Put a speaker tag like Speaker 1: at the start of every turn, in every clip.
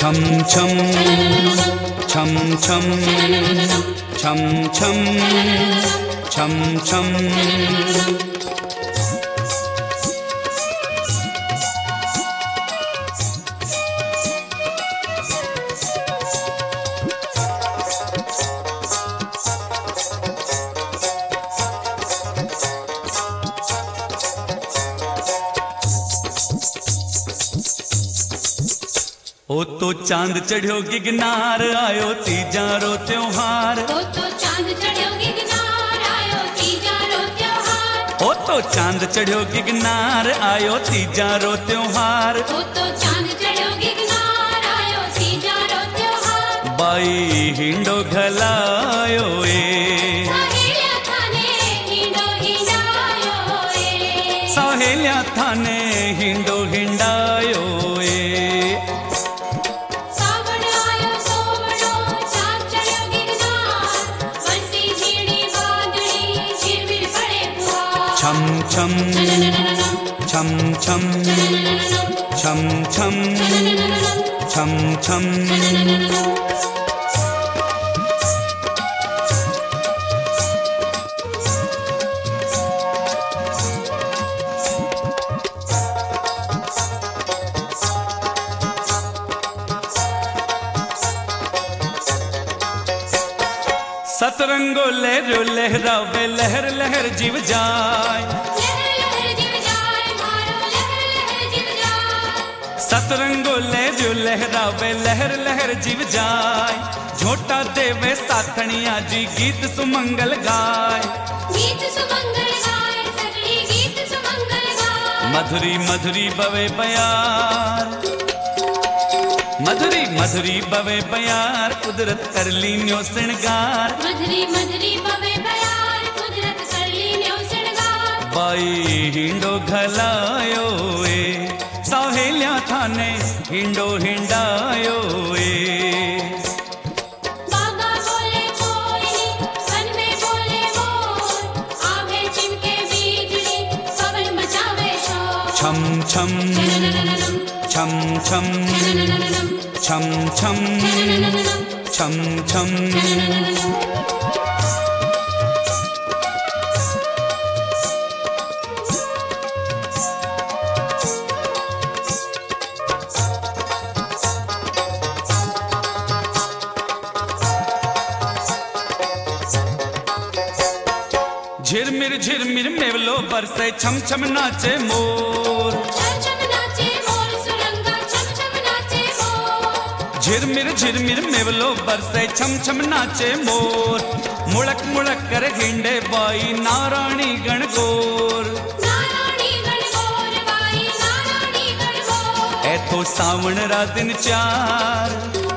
Speaker 1: छम छम छम छम छम छम छम छम।
Speaker 2: ओ तो चांद चढ़ियो गिगनार आयो तीजा रो त्योहार।
Speaker 3: ओ तो चांद चढ़ियो गिगनार आयो तीजा रो त्योहार।
Speaker 2: ओ तो चांद चढ़ियो गिगनार आयो तीजा रो त्योहार।
Speaker 3: ओ तो चांद चढ़ियो गिगनार आयो तीजा रो त्योहार।
Speaker 2: बाई हिंडो घलायो ए
Speaker 3: सहेलिया थाने हिंडो हिंडायो ए।
Speaker 2: सहेलिया थाने हिंडो हिंडायो ए। छम छम छम छम छम छम छम छम। सतरंगो लहरो लहरावे लहर लहर जीव जाय।
Speaker 3: लहर लहर जीव जाय मारो लहर लहर जीव जाय।
Speaker 2: सतरंगो लहरो लहरावे लहर लहर जीव जाय। झोटा देवे साथणिया जी गीत सुमंगल गाय।
Speaker 3: गीत सुमंगल गाय सगड़ी गीत सुमंगल गाय।
Speaker 2: मधुरी मधुरी बवे बयार मधुरी मधुरी बवे बयार कुदरत कर ली न्यो श्रृंगार।
Speaker 3: मधुरी मधुरी बवे बयार कुदरत कर ली न्यो श्रृंगार।
Speaker 2: बाई हिंडो घलायो ए सहेलिया थाने हिंडो हिंडायो ए।
Speaker 3: बाबा बोले कोई वन में बोले मोर आवे चिमके बिजली पवन मचावे शोर।
Speaker 2: छम छम छम छम छम छम छम छम। झिरमिर मेवलो बरसे छम छम नाचे मोर।
Speaker 3: छम छम नाचे मोर सुरंगा छम छम नाचे मोर।
Speaker 2: झिरमिर मेवलो बरसे छम छम नाचे मोर। मुड़क मुड़क कर हिंडे बाई नारायणी गणगोर।
Speaker 3: नारायणी गणगोर बाई नारायणी गणगोर।
Speaker 2: ऐथो सावण रा दिन चार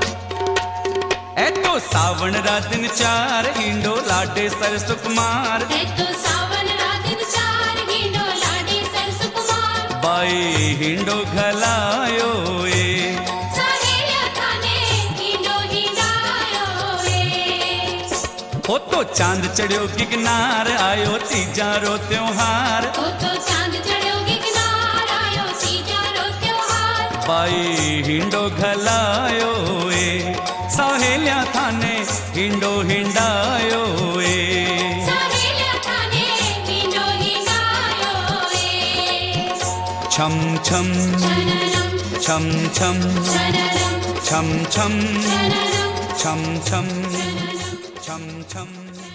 Speaker 2: ऐथो सावण रा दिन चार हिंडो लाडे सर सुकुमार।
Speaker 3: ऐथो सावन रा दिन चार हिंडो लाडे सर सुकुमार।
Speaker 2: बाई हिंडो घलायो ए
Speaker 3: सहेलिया थाने हिंडो हिंडायो ए।
Speaker 2: हो तो चांद चढ़ियो गिगनार आयो तीजा रो त्योहार।
Speaker 3: ओ तो चांद चढ़ियो गिगनार आयो तीजा रो त्योहार।
Speaker 2: बाई हिंडो घलायो ए सहेलिया थाने हिंडो हिंडायो ए।
Speaker 3: सहेलिया थाने हिंडो हिंडायो ए।
Speaker 2: छम छम छम छम
Speaker 3: शरणम
Speaker 2: छम छम
Speaker 3: शरणम
Speaker 2: छम छम छम छम।